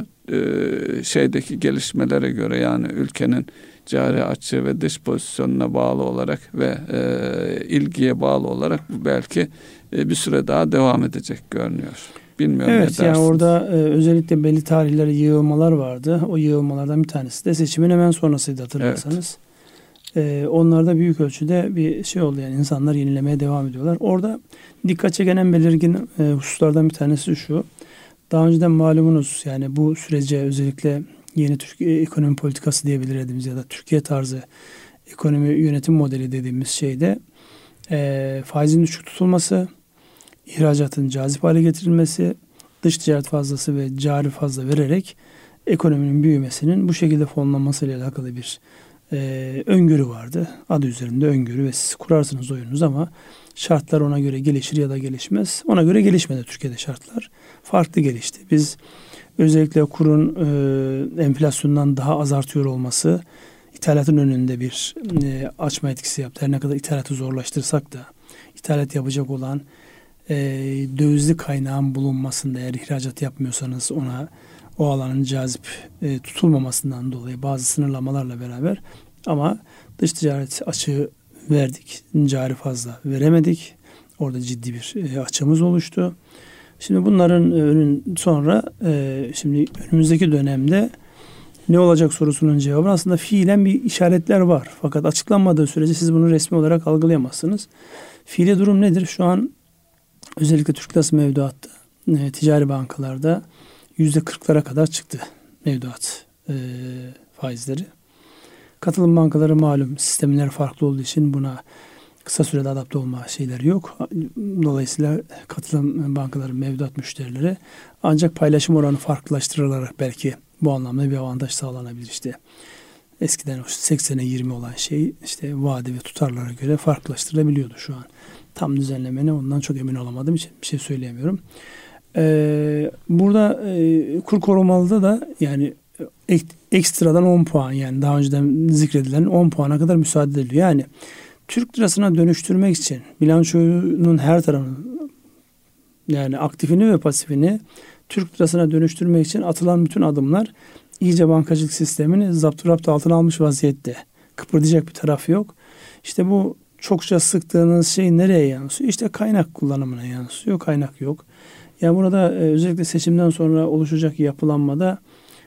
Şeydeki gelişmelere göre, yani ülkenin cari açığı ve dış pozisyonuna bağlı olarak ve ilgiye bağlı olarak bu belki bir süre daha devam edecek görünüyor. Bilmiyorum, evet, yani orada özellikle belli tarihlere yığılmalar vardı. O yığılmalardan bir tanesi de seçimin hemen sonrasıydı, hatırlarsanız. Evet. Onlarda büyük ölçüde bir şey oldu, yani insanlar yenilemeye devam ediyorlar. Orada dikkat çeken en belirgin hususlardan bir tanesi şu. Daha önceden malumunuz, yani bu sürece özellikle yeni Türkiye ekonomi politikası diyebilir dediğimiz ya da Türkiye tarzı ekonomi yönetim modeli dediğimiz şeyde faizin düşük tutulması, ihracatın cazip hale getirilmesi, dış ticaret fazlası ve cari fazla vererek ekonominin büyümesinin bu şekilde fonlanmasıyla alakalı bir öngörü vardı. Adı üzerinde öngörü ve siz kurarsınız oyununuzu ama şartlar ona göre gelişir ya da gelişmez. Ona göre gelişmedi Türkiye'de şartlar. Farklı gelişti. Biz özellikle kurun enflasyondan daha az artıyor olması ithalatın önünde bir açma etkisi yaptı. Her ne kadar ithalatı zorlaştırsak da ithalat yapacak olan dövizli kaynağın bulunmasında, eğer ihracat yapmıyorsanız ona o alanın cazip tutulmamasından dolayı bazı sınırlamalarla beraber, ama dış ticaret açığı verdik, cari fazla veremedik. Orada ciddi bir açığımız oluştu. Şimdi bunların sonra şimdi önümüzdeki dönemde ne olacak sorusunun cevabı aslında fiilen bir işaretler var. Fakat açıklanmadığı sürece siz bunu resmi olarak algılayamazsınız. Fiili durum nedir? Şu an özellikle Türk lirası mevduatta, ticari bankalarda %40'lara kadar çıktı mevduat faizleri. Katılım bankaları malum sistemler farklı olduğu için buna kısa sürede adapte olma şeyleri yok. Dolayısıyla katılım bankaları mevduat müşterileri ancak paylaşım oranı farklılaştırılarak belki bu anlamda bir avantaj sağlanabilir. İşte eskiden 80'e 20 olan şey işte vade ve tutarlara göre farklılaştırılabiliyordu şu an. Tam düzenlemene ondan çok emin olamadığım için bir şey söyleyemiyorum. Burada kur korumalıda da yani ekstradan 10 puan, yani daha önceden zikredilen 10 puana kadar müsaade ediliyor. Yani Türk lirasına dönüştürmek için bilançonun her tarafını, yani aktifini ve pasifini Türk lirasına dönüştürmek için atılan bütün adımlar iyice bankacılık sistemini zapturapt altına almış vaziyette. Kıpırdayacak bir taraf yok. İşte bu çokça sıktığınız şey nereye yansıyor? İşte kaynak kullanımına yansıyor. Kaynak yok. Yani burada özellikle seçimden sonra oluşacak yapılanmada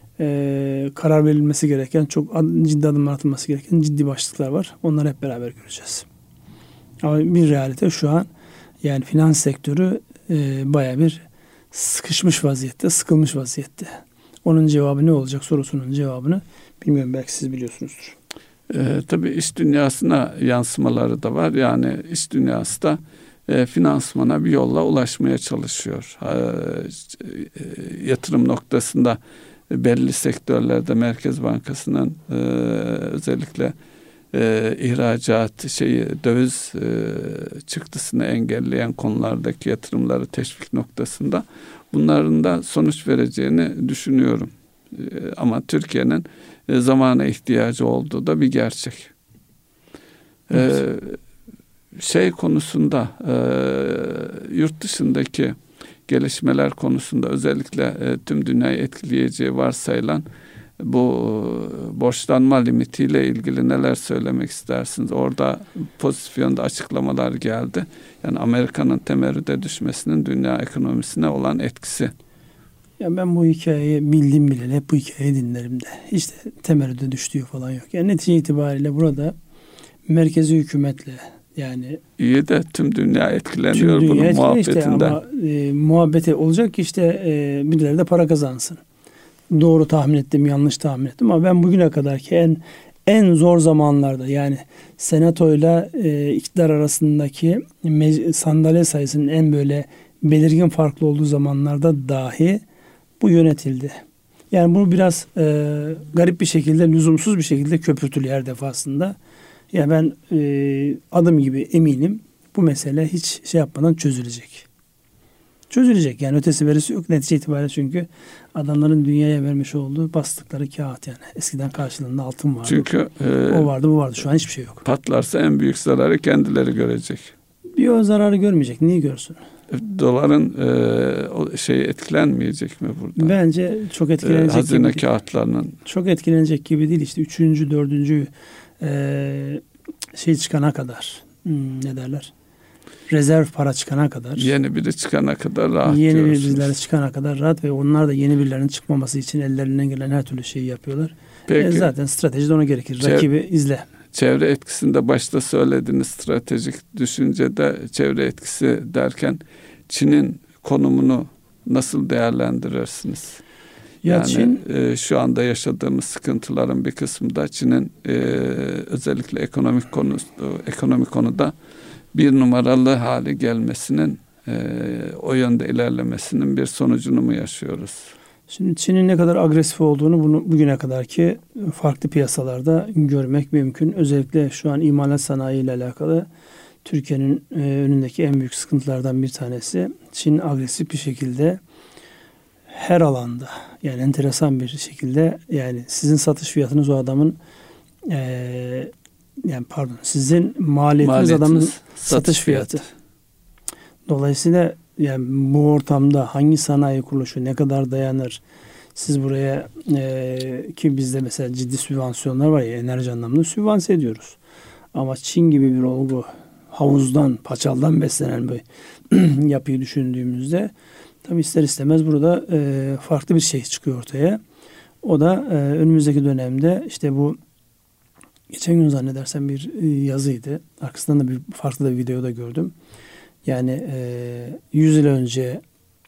karar verilmesi gereken, çok ciddi adımlar atılması gereken ciddi başlıklar var. Onları hep beraber göreceğiz. Ama bir realite şu an, yani finans sektörü baya bir sıkışmış vaziyette, sıkılmış vaziyette. Onun cevabı ne olacak sorusunun cevabını bilmiyorum, belki siz biliyorsunuzdur. Tabii iş dünyasına yansımaları da var. Yani iş dünyası da finansmana bir yolla ulaşmaya çalışıyor. Yatırım noktasında belli sektörlerde Merkez Bankası'nın özellikle ihracat döviz çıktısını engelleyen konulardaki yatırımları teşvik noktasında bunların da sonuç vereceğini düşünüyorum. Ama Türkiye'nin zamana ihtiyacı olduğu da bir gerçek. Evet. Konusunda yurt dışındaki gelişmeler konusunda özellikle tüm dünyayı etkileyeceği varsayılan bu borçlanma limitiyle ilgili neler söylemek istersiniz? Orada pozitif yönde açıklamalar geldi. Yani Amerika'nın temerrüde düşmesinin dünya ekonomisine olan etkisi. Ya ben bu hikayeyi bildim bileli hep bu hikayeyi dinlerim de. İşte temerrüde düştüğü falan yok. Yani netice itibariyle burada merkezi hükümetle yani iyi de tüm dünya etkileniyor bunun muhabbetinden. Işte ama muhabbeti olacak ki işte birileri de para kazansın. Doğru tahmin ettim, yanlış tahmin ettim ama ben bugüne kadarki en zor zamanlarda yani senatoyla iktidar arasındaki sandalye sayısının en böyle belirgin farklı olduğu zamanlarda dahi bu yönetildi. Yani bunu biraz garip bir şekilde, lüzumsuz bir şekilde köpürtülüyor her defasında. Ya ben adım gibi eminim bu mesele hiç yapmadan çözülecek. Çözülecek yani ötesi berisi yok netice itibariyle çünkü adamların dünyaya vermiş olduğu bastıkları kağıt yani. Eskiden karşılığında altın vardı. Çünkü o vardı bu vardı şu an hiçbir şey yok. Patlarsa en büyük zararı kendileri görecek. Bir o zararı görmeyecek. Niye görsün? Doların etkilenmeyecek mi burada? Bence çok etkilenecek hazine gibi kağıtlarının. Çok etkilenecek gibi değil. İşte 3. 4. Çıkana kadar ne derler? Rezerv para çıkana kadar. Yeni biri çıkana kadar rahat Yeni diyorsunuz. birileri çıkana kadar rahat ve onlar da yeni birilerinin çıkmaması için ellerinden gelen her türlü şeyi yapıyorlar. Peki, zaten strateji de ona gerekir. Rakibi izle. Çevre etkisinde başta söylediğiniz stratejik düşüncede çevre etkisi derken Çin'in konumunu nasıl değerlendirirsiniz? Yani Çin, şu anda yaşadığımız sıkıntıların bir kısmı da Çin'in özellikle ekonomik konuda bir numaralı hale gelmesinin o yönde ilerlemesinin bir sonucunu mu yaşıyoruz? Şimdi Çin'in ne kadar agresif olduğunu bugüne kadarki farklı piyasalarda görmek mümkün. Özellikle şu an imalat sanayi ile alakalı Türkiye'nin önündeki en büyük sıkıntılardan bir tanesi. Çin agresif bir şekilde her alanda yani enteresan bir şekilde yani sizin satış fiyatınız o adamın sizin maliyetiniz adamın satış fiyatı. Dolayısıyla yani bu ortamda hangi sanayi kuruluşu ne kadar dayanır? Siz buraya ki bizde mesela ciddi sübvansiyonlar var ya enerji anlamında sübvanse ediyoruz. Ama Çin gibi bir olgu havuzdan, paçaldan beslenen bir yapıyı düşündüğümüzde tabii ister istemez burada farklı bir şey çıkıyor ortaya. O da önümüzdeki dönemde işte bu geçen gün zannedersem bir yazıydı. Arkasından da bir farklı da bir videoda gördüm. Yani 100 yıl önce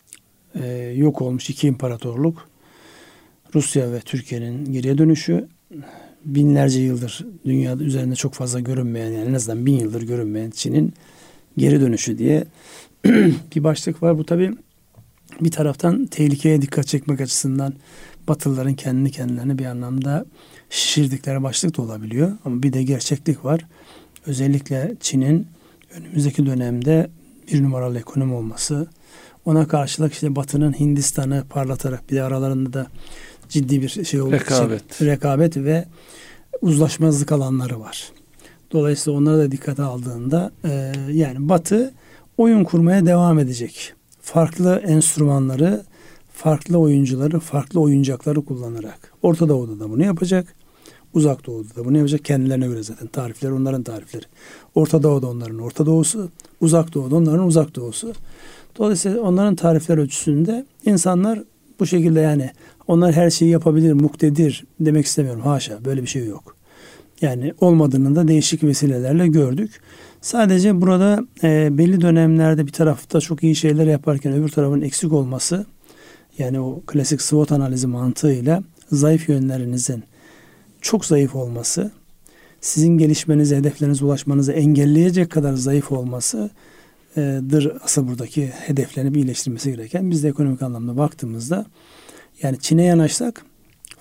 yok olmuş iki imparatorluk Rusya ve Türkiye'nin geriye dönüşü binlerce yıldır dünyada üzerinde çok fazla görünmeyen yani en azından 1000 yıldır görünmeyen Çin'in geri dönüşü diye bir başlık var. Bu tabii bir taraftan tehlikeye dikkat çekmek açısından Batılıların kendini kendilerine bir anlamda şişirdikleri başlık da olabiliyor. Ama bir de gerçeklik var. Özellikle Çin'in önümüzdeki dönemde bir numaralı ekonomi olması, ona karşılık işte Batı'nın Hindistan'ı parlatarak bir de aralarında da ciddi bir şey olduğu için rekabet ve uzlaşmazlık alanları var. Dolayısıyla onlara da dikkate aldığında yani Batı oyun kurmaya devam edecek. Farklı enstrümanları, farklı oyuncuları, farklı oyuncakları kullanarak. Orta Doğu'da da bunu yapacak. Uzak Doğu'da da bunu yapacak. Kendilerine göre zaten tarifleri onların tarifleri. Orta Doğu'da onların Orta Doğu'su, Uzak Doğu'da onların Uzak Doğu'su. Dolayısıyla onların tarifler ölçüsünde insanlar bu şekilde yani onlar her şeyi yapabilir, muktedir demek istemiyorum. Haşa böyle bir şey yok. Yani olmadığını da değişik vesilelerle gördük. Sadece burada belli dönemlerde bir tarafta çok iyi şeyler yaparken öbür tarafın eksik olması yani o klasik SWOT analizi mantığıyla zayıf yönlerinizin çok zayıf olması, sizin gelişmenize, hedeflerinize ulaşmanızı engelleyecek kadar zayıf olmasıdır asıl buradaki hedeflerini birleştirmesi gereken. Biz de ekonomik anlamda baktığımızda yani Çin'e yanaşsak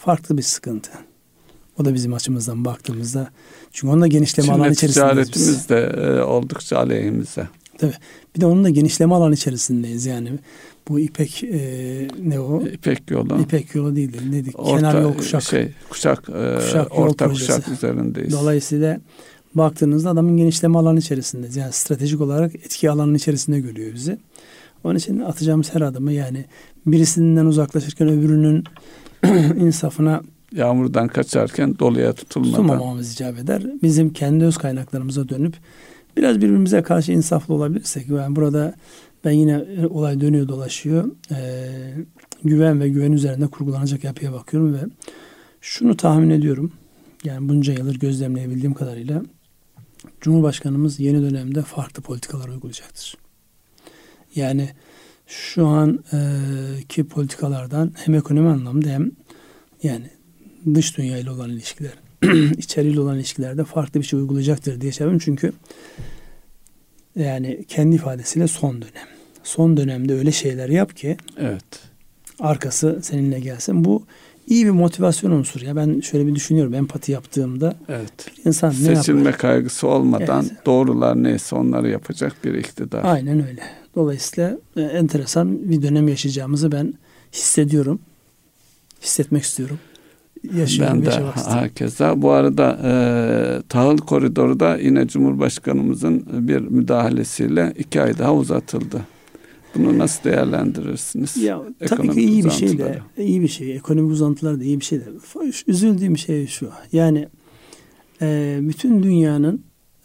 farklı bir sıkıntı. O da bizim açımızdan baktığımızda. Çünkü onun da genişleme alanı içerisindeyiz. Ticaretimiz de oldukça aleyhimize. Tabii. Bir de onun da genişleme alanı içerisindeyiz. Yani bu İpek ne o? İpek yolu. İpek yolu değil. Nedik? Kenar yol kuşak. Kuşak orta kuşak üzerindeyiz. Dolayısıyla baktığınızda adamın genişleme alanı içerisindeyiz. Yani stratejik olarak etki alanının içerisinde görüyor bizi. Onun için atacağımız her adımı, yani birisinden uzaklaşırken öbürünün insafına, yağmurdan kaçarken doluya tutulmamamız icap eder. Bizim kendi öz kaynaklarımıza dönüp biraz birbirimize karşı insaflı olabilirsek, yani burada ben yine olay dönüyor dolaşıyor. Güven ve güven üzerinde kurgulanacak yapıya bakıyorum ve şunu tahmin ediyorum. Yani bunca yıldır gözlemleyebildiğim kadarıyla Cumhurbaşkanımız yeni dönemde farklı politikalar uygulayacaktır. Yani şu anki politikalardan hem ekonomi anlamda hem yani dış dünyayla olan ilişkiler, içeriyle olan ilişkilerde farklı bir şey uygulayacaktır diye düşünüyorum. Çünkü yani kendi ifadesiyle son dönem. Son dönemde öyle şeyler yap ki evet, arkası seninle gelsin. Bu iyi bir motivasyon unsuru. Ya ben şöyle bir düşünüyorum. Empati yaptığımda evet, bir insan ne seçilme yapar? kaygısı olmadan Evet. Doğrular neyse onları yapacak bir iktidar. Aynen öyle. Dolayısıyla enteresan bir dönem yaşayacağımızı ben hissediyorum. Hissetmek istiyorum. Ben de hakeza. Bu arada tahıl koridoru da yine Cumhurbaşkanımızın bir müdahalesiyle 2 ay daha uzatıldı. Bunu nasıl değerlendirirsiniz? Ya tabii ki iyi bir şey de, iyi bir şey. Ekonomik uzantılar da iyi bir şey de. Üzüldüğüm şey şu. Yani bütün dünyanın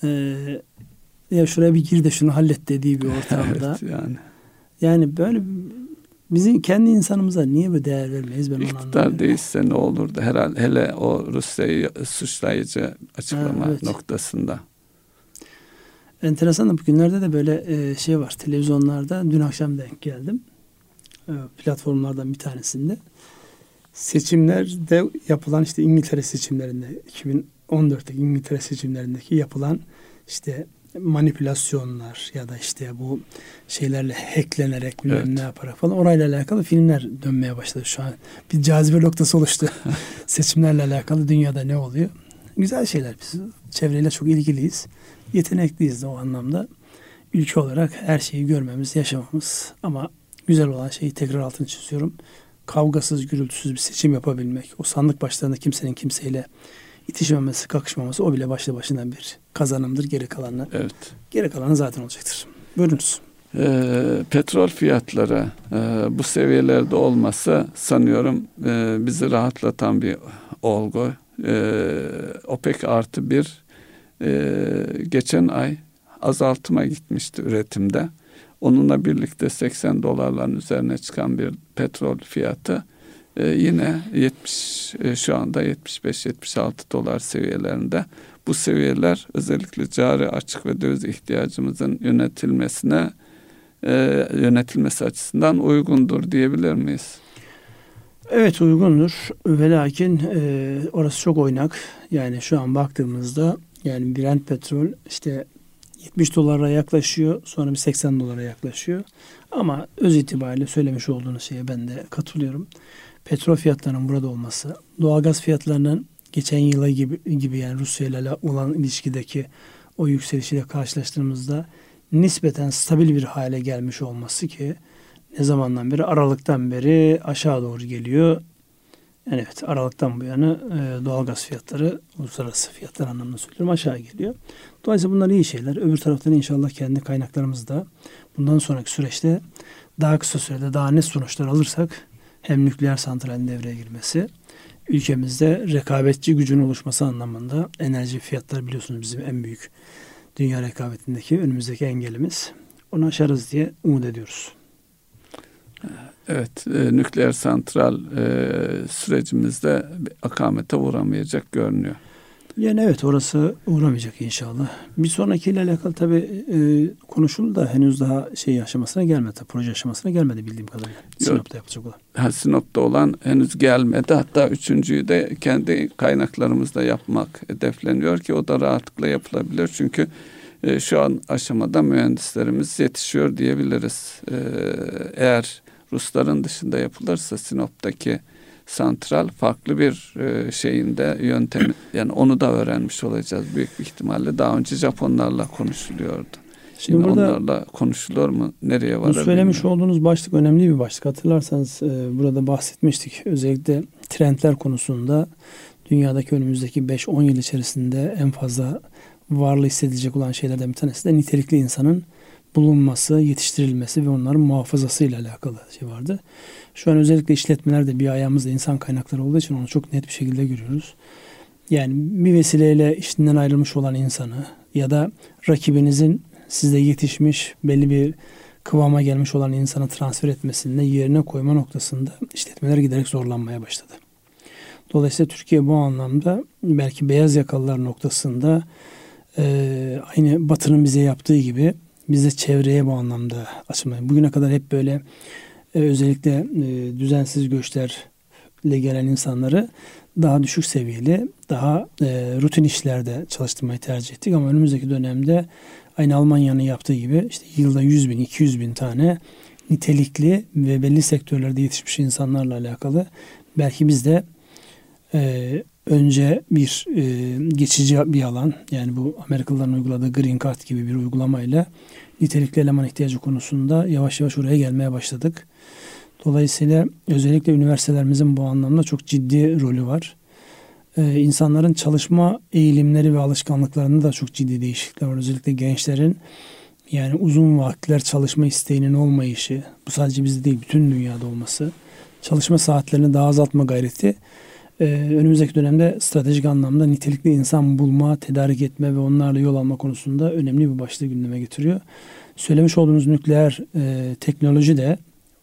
ya şuraya bir gir de şunu hallet dediği bir ortamda. Evet, yani böyle bizim kendi insanımıza niye bu değer vermeyiz, ben onu anlamıyorum. İktidar değilse ne olurdu herhalde, hele o Rusya'yı suçlayıcı açıklama noktasında. Enteresan da bugünlerde de böyle şey var televizyonlarda, dün akşam denk geldim. Platformlardan bir tanesinde. Seçimlerde yapılan işte İngiltere seçimlerinde 2014'teki İngiltere seçimlerindeki yapılan işte manipülasyonlar ya da işte bu şeylerle hacklenerek bilmem ne yaparak falan orayla alakalı filmler dönmeye başladı şu an. Bir cazibe noktası oluştu. Seçimlerle alakalı dünyada ne oluyor? Güzel şeyler. Biz çevreyle çok ilgiliyiz. Yetenekliyiz de o anlamda. Ülke olarak her şeyi görmemiz, yaşamamız, ama güzel olan şeyi tekrar altını çiziyorum. Kavgasız, gürültüsüz bir seçim yapabilmek. O sandık başlarında kimsenin kimseyle itişmemesi, kakışmaması, o bile başlı başına bir kazanımdır. Geri kalanı zaten olacaktır. Buyurunuz. Petrol fiyatları bu seviyelerde olması sanıyorum bizi rahatlatan bir olgu. OPEC artı 1 geçen ay azaltıma gitmişti üretimde. Onunla birlikte $80'ların üzerine çıkan bir petrol fiyatı yine şu anda $75-76 seviyelerinde. Bu seviyeler özellikle cari açık ve döviz ihtiyacımızın yönetilmesi açısından uygundur diyebilir miyiz? Evet, uygundur. Ve lakin orası çok oynak. Yani şu an baktığımızda yani Brent petrol işte $70 yaklaşıyor. Sonra bir $80 yaklaşıyor. Ama öz itibariyle söylemiş olduğunuz şeye ben de katılıyorum. Petrol fiyatlarının burada olması, doğalgaz fiyatlarının geçen yıla gibi yani Rusya ile olan ilişkideki o yükselişiyle karşılaştığımızda nispeten stabil bir hale gelmiş olması ki ne zamandan beri? Aralıktan beri aşağı doğru geliyor. Yani evet, Aralık'tan bu yana doğalgaz fiyatları, uluslararası fiyatlar anlamında söylüyorum, aşağı geliyor. Dolayısıyla bunlar iyi şeyler. Öbür taraftan inşallah kendi kaynaklarımızı da bundan sonraki süreçte daha kısa sürede daha net sonuçlar alırsak, hem nükleer santralin devreye girmesi, ülkemizde rekabetçi gücün oluşması anlamında, enerji fiyatları biliyorsunuz bizim en büyük dünya rekabetindeki önümüzdeki engelimiz. Onu aşarız diye umut ediyoruz. Evet, nükleer santral sürecimizde akamete uğramayacak görünüyor. Yani evet, orası uğramayacak inşallah. Bir sonrakiyle alakalı tabii konuşuldu da henüz daha aşamasına gelmedi. Proje aşamasına gelmedi bildiğim kadarıyla. Sinop'ta yapacak olan. Sinop'ta olan henüz gelmedi. Hatta 3.'yü de kendi kaynaklarımızla yapmak hedefleniyor ki o da rahatlıkla yapılabilir. Çünkü şu an aşamada mühendislerimiz yetişiyor diyebiliriz. Eğer Rusların dışında yapılırsa Sinop'taki santral farklı bir şeyinde yöntemi. Yani onu da öğrenmiş olacağız büyük bir ihtimalle. Daha önce Japonlarla konuşuluyordu. Şimdi onlarla konuşulur mu? Nereye varabilir? Bu söylemiş olduğunuz başlık önemli bir başlık. Hatırlarsanız burada bahsetmiştik. Özellikle trendler konusunda dünyadaki önümüzdeki 5-10 yıl içerisinde en fazla varlığı hissedilecek olan şeylerden bir tanesi de nitelikli insanın bulunması, yetiştirilmesi ve onların muhafazasıyla alakalı şey vardı. Şu an özellikle işletmelerde bir ayağımızda insan kaynakları olduğu için onu çok net bir şekilde görüyoruz. Yani bir vesileyle işinden ayrılmış olan insanı ya da rakibinizin sizde yetişmiş, belli bir kıvama gelmiş olan insanı transfer etmesinde, yerine koyma noktasında işletmeler giderek zorlanmaya başladı. Dolayısıyla Türkiye bu anlamda belki beyaz yakalılar noktasında aynı Batı'nın bize yaptığı gibi bize çevreye bu anlamda açılmayı. Bugüne kadar hep böyle özellikle düzensiz göçlerle gelen insanları daha düşük seviyeli, daha rutin işlerde çalıştırmayı tercih ettik. Ama önümüzdeki dönemde aynı Almanya'nın yaptığı gibi işte yılda 100 bin, 200 bin tane nitelikli ve belli sektörlerde yetişmiş insanlarla alakalı belki biz de önce bir geçici bir alan, yani bu Amerikalıların uyguladığı Green Card gibi bir uygulamayla nitelikli eleman ihtiyacı konusunda yavaş yavaş oraya gelmeye başladık. Dolayısıyla özellikle üniversitelerimizin bu anlamda çok ciddi rolü var. İnsanların çalışma eğilimleri ve alışkanlıklarında da çok ciddi değişiklikler var. Özellikle gençlerin yani uzun vakitler çalışma isteğinin olmayışı, bu sadece bizde değil bütün dünyada olması, çalışma saatlerini daha azaltma gayreti önümüzdeki dönemde stratejik anlamda nitelikli insan bulma, tedarik etme ve onlarla yol alma konusunda önemli bir başlığı gündeme getiriyor. Söylemiş olduğunuz nükleer teknoloji de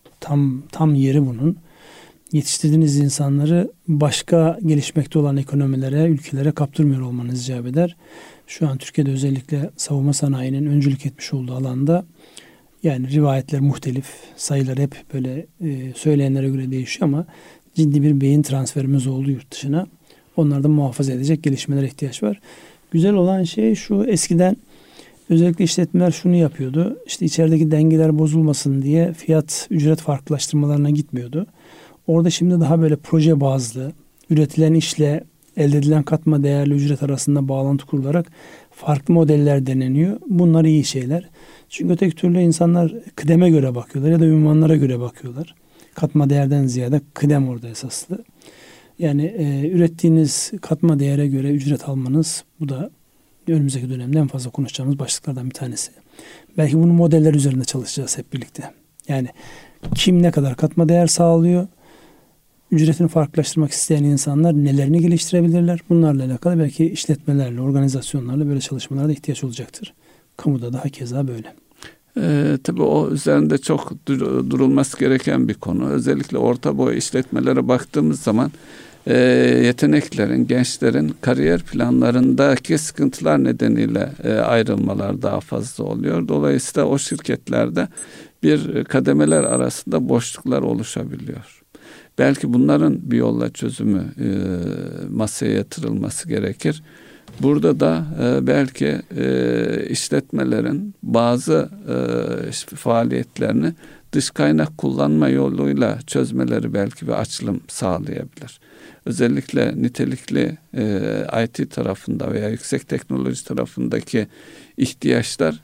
tam yeri bunun. Yetiştirdiğiniz insanları başka gelişmekte olan ekonomilere, ülkelere kaptırmıyor olmanız icap eder. Şu an Türkiye'de özellikle savunma sanayinin öncülük etmiş olduğu alanda yani rivayetler muhtelif, sayılar hep böyle söyleyenlere göre değişiyor ama ciddi bir beyin transferimiz oldu yurt dışına. Onlarda muhafaza edecek gelişmelere ihtiyaç var. Güzel olan şey şu, eskiden özellikle işletmeler şunu yapıyordu. İşte içerideki dengeler bozulmasın diye fiyat, ücret farklılaştırmalarına gitmiyordu. Orada şimdi daha böyle proje bazlı, üretilen işle elde edilen katma değerli ücret arasında bağlantı kurularak farklı modeller deneniyor. Bunlar iyi şeyler. Çünkü öteki türlü insanlar kıdeme göre bakıyorlar ya da ünvanlara göre bakıyorlar. Katma değerden ziyade kıdem orada esaslı. Yani ürettiğiniz katma değere göre ücret almanız, bu da önümüzdeki dönemde en fazla konuşacağımız başlıklardan bir tanesi. Belki bunun modeller üzerinde çalışacağız hep birlikte. Yani kim ne kadar katma değer sağlıyor, ücretini farklılaştırmak isteyen insanlar nelerini geliştirebilirler? Bunlarla alakalı belki işletmelerle, organizasyonlarla böyle çalışmalara da ihtiyaç olacaktır. Kamuda da hakeza böyle. Tabii o üzerinde çok durulması gereken bir konu. Özellikle orta boy işletmelere baktığımız zaman yeteneklerin, gençlerin kariyer planlarındaki sıkıntılar nedeniyle ayrılmalar daha fazla oluyor. Dolayısıyla o şirketlerde bir kademeler arasında boşluklar oluşabiliyor. Belki bunların bir yolla çözümü masaya yatırılması gerekir. Burada da belki işletmelerin bazı faaliyetlerini dış kaynak kullanma yoluyla çözmeleri belki bir açılım sağlayabilir. Özellikle nitelikli IT tarafında veya yüksek teknoloji tarafındaki ihtiyaçlar,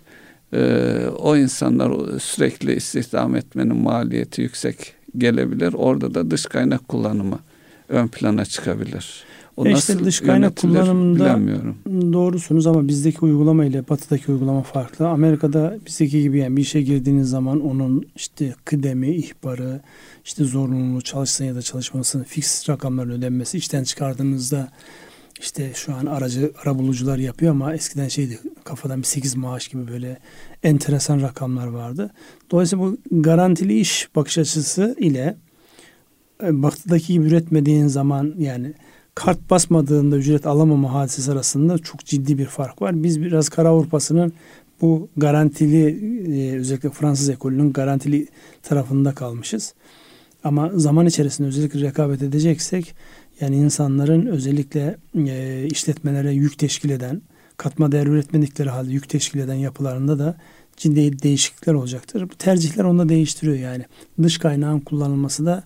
o insanlar sürekli istihdam etmenin maliyeti yüksek gelebilir. Orada da dış kaynak kullanımı ön plana çıkabilir. O işte dış kaynak kullanımında bilemiyorum. Doğrusunuz ama bizdeki uygulama ile batıdaki uygulama farklı. Amerika'da bizdeki gibi yani bir işe girdiğiniz zaman onun işte kıdemi, ihbarı, işte zorunluluğu, çalışsın ya da çalışmasın, fix rakamların ödenmesi, işten çıkardığınızda işte şu an arabulucular yapıyor ama eskiden şeydi, kafadan bir 8 maaş gibi böyle enteresan rakamlar vardı. Dolayısıyla bu garantili iş bakış açısı ile batıdaki gibi üretmediğin zaman yani kart basmadığında ücret alamama hadisesi arasında çok ciddi bir fark var. Biz biraz Kara Avrupa'sının bu garantili, özellikle Fransız ekolünün garantili tarafında kalmışız. Ama zaman içerisinde özellikle rekabet edeceksek yani insanların özellikle işletmelere yük teşkil eden, katma değer üretmedikleri halde yük teşkil eden yapılarında da ciddi değişiklikler olacaktır. Bu tercihler onu da değiştiriyor yani. Dış kaynağın kullanılması da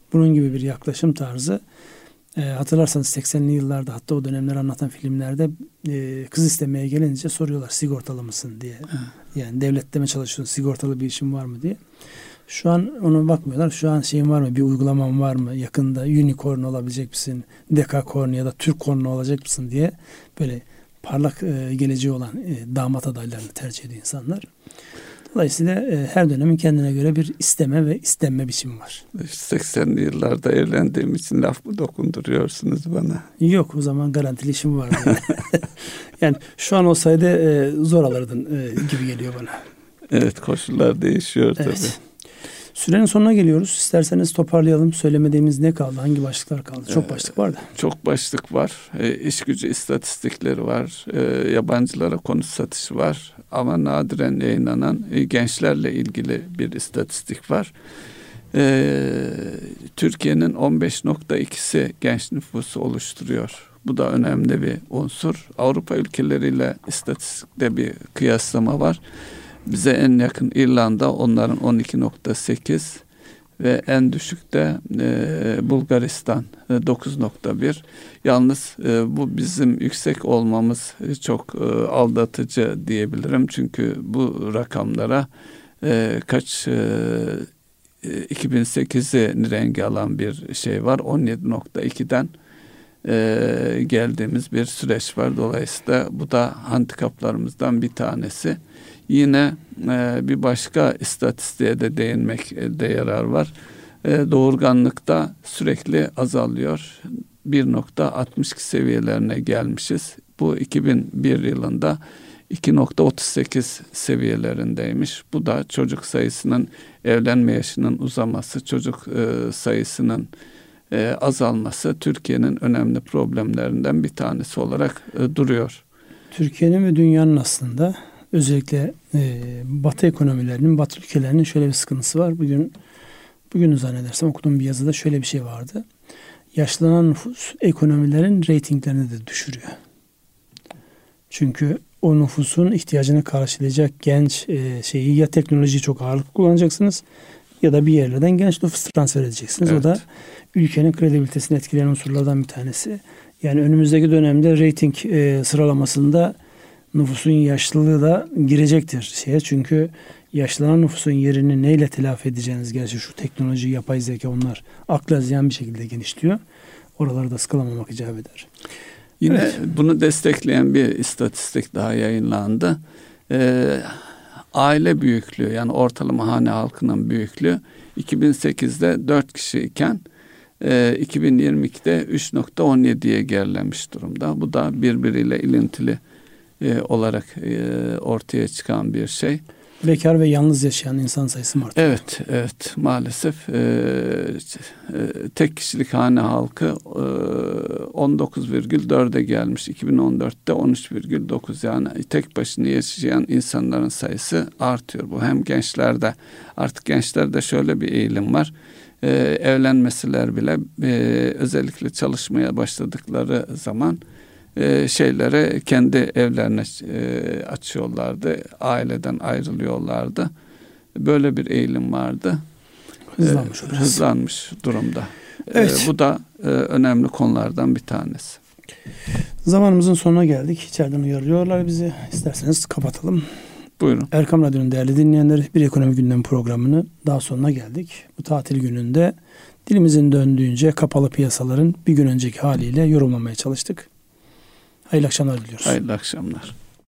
Bunun gibi bir yaklaşım tarzı. Hatırlarsanız 80'li yıllarda, hatta o dönemleri anlatan filmlerde kız istemeye gelince soruyorlar sigortalı mısın diye. Yani devlette mi çalışıyorsun, sigortalı bir işin var mı diye. Şu an ona bakmıyorlar. Şu an şeyin var mı, bir uygulaman var mı? Yakında unicorn olabilecek misin? Dekakorn ya da Türkkorn olacak mısın diye böyle parlak geleceği olan damat adaylarını tercih ediyor insanlar. Dolayısıyla her dönemin kendine göre bir isteme ve istenme biçimi var. 80'li yıllarda evlendiğim için laf mı dokunduruyorsunuz bana? Yok, o zaman garantili işim vardı. Yani şu an olsaydı zor alırdın gibi geliyor bana. Evet, koşullar değişiyor tabii. Evet. Sürenin sonuna geliyoruz. İsterseniz toparlayalım. Söylemediğimiz ne kaldı? Hangi başlıklar kaldı? Çok başlık var da. Çok başlık var. İş gücü istatistikleri var. Yabancılara konut satışı var. Ama nadiren yayınlanan gençlerle ilgili bir istatistik var. Türkiye'nin 15.2'si genç nüfusu oluşturuyor. Bu da önemli bir unsur. Avrupa ülkeleriyle istatistikte bir kıyaslama var. Bize en yakın İrlanda, onların 12.8 ve en düşük de Bulgaristan 9.1. Yalnız bu bizim yüksek olmamız çok aldatıcı diyebilirim. Çünkü bu rakamlara 2008'i rengi alan bir şey var. 17.2'den geldiğimiz bir süreç var. Dolayısıyla bu da handikaplarımızdan bir tanesi. Yine bir başka istatistiğe de değinmekte yarar var. Doğurganlıkta sürekli azalıyor. 1.62 seviyelerine gelmişiz. Bu 2001 yılında 2.38 seviyelerindeymiş. Bu da çocuk sayısının, evlenme yaşının uzaması, çocuk sayısının azalması Türkiye'nin önemli problemlerinden bir tanesi olarak duruyor. Türkiye'nin ve dünyanın aslında özellikle Batı ekonomilerinin, Batı ülkelerinin şöyle bir sıkıntısı var. Bugün zannedersem okuduğum bir yazıda şöyle bir şey vardı. Yaşlanan nüfus ekonomilerin reytinglerini de düşürüyor. Çünkü o nüfusun ihtiyacını karşılayacak genç şeyi ya teknolojiyi çok ağırlıklı kullanacaksınız ya da bir yerlerden genç nüfus transfer edeceksiniz. Evet. O da ülkenin kredibilitesini etkileyen unsurlardan bir tanesi. Yani önümüzdeki dönemde reyting sıralamasında nüfusun yaşlılığı da girecektir şeye. Çünkü yaşlanan nüfusun yerini neyle telafi edeceğiniz, gerçi şu teknoloji, yapay zeka, onlar akla ziyan bir şekilde genişliyor. Oraları da sıkılamamak icap eder. Yine bunu destekleyen bir istatistik daha yayınlandı. Aile büyüklüğü, yani ortalama hane halkının büyüklüğü 2008'de 4 kişi iken 2022'de 3.17'ye gerilemiş durumda. Bu da birbiriyle ilintili olarak ortaya çıkan bir şey. Bekar ve yalnız yaşayan insan sayısı mı artıyor? Evet, maalesef tek kişilik hane halkı 19,4'e gelmiş. 2014'te 13,9, yani tek başına yaşayan insanların sayısı artıyor. Bu hem gençlerde, artık gençlerde şöyle bir eğilim var. Evlenmeseler bile özellikle çalışmaya başladıkları zaman şeylere, kendi evlerine açıyorlardı. Aileden ayrılıyorlardı. Böyle bir eğilim vardı. Hızlanmış durumda. Evet. Bu da önemli konulardan bir tanesi. Zamanımızın sonuna geldik. İçeriden uyarıyorlar bizi. İsterseniz kapatalım. Buyurun. Erkam Radyo'nun değerli dinleyenleri, bir ekonomi gündemi programını daha sonuna geldik. Bu tatil gününde dilimizin döndüğünce kapalı piyasaların bir gün önceki haliyle yorumlamaya çalıştık. Hayırlı akşamlar diliyoruz. Hayırlı akşamlar.